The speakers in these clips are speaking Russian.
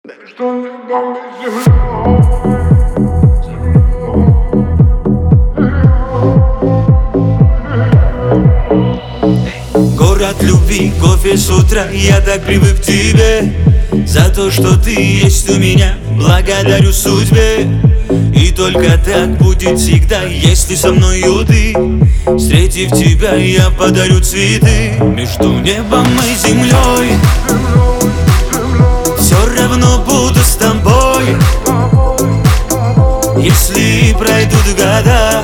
Между небом и землей. Город любви, кофе с утра, я так привык к тебе. За то, что ты есть у меня, благодарю судьбе. И только так будет всегда, если со мною ты. Встретив тебя, я подарю цветы. Между небом и землей все равно буду с тобой. Если пройдут года,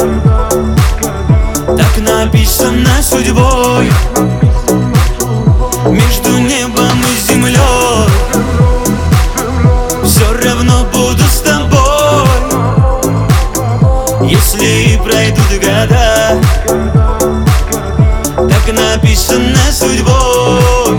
так написано судьбой. Между небом и землей все равно буду с тобой. Если пройдут года, так написано судьбой.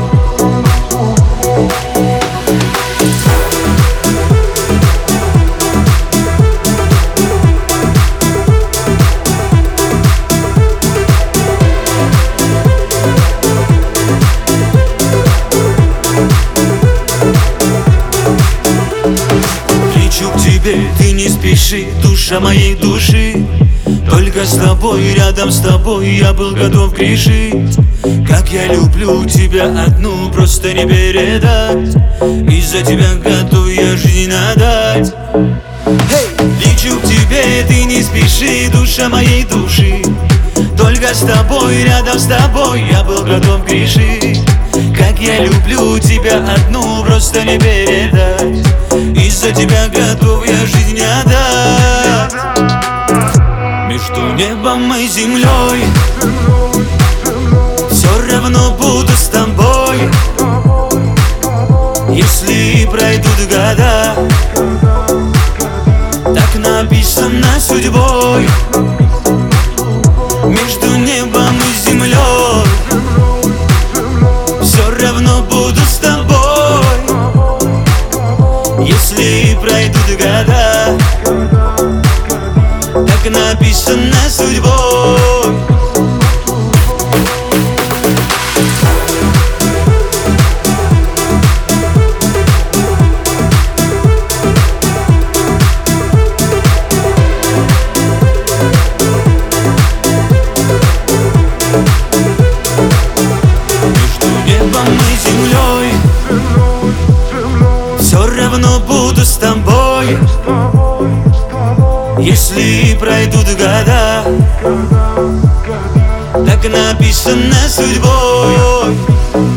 Ты не спеши, душа моей души. Только с тобой, рядом с тобой я был готов грешить. Как я люблю тебя одну, просто не передать. Из-за тебя готов я жизнь отдать. Лечу к тебе, ты не спеши, душа моей души. Только с тобой, рядом с тобой я был готов грешить. Как я люблю тебя одну, просто не передать. Из-за тебя готов я жизнь отдать. Между небом и землей все равно буду с тобой. Если пройдут года, так написано судьбой. Между небом и землей все равно буду с тобой. Если пройдут года, так написано судьбой. Все равно буду с тобой. Если пройдут года, так написано судьбой.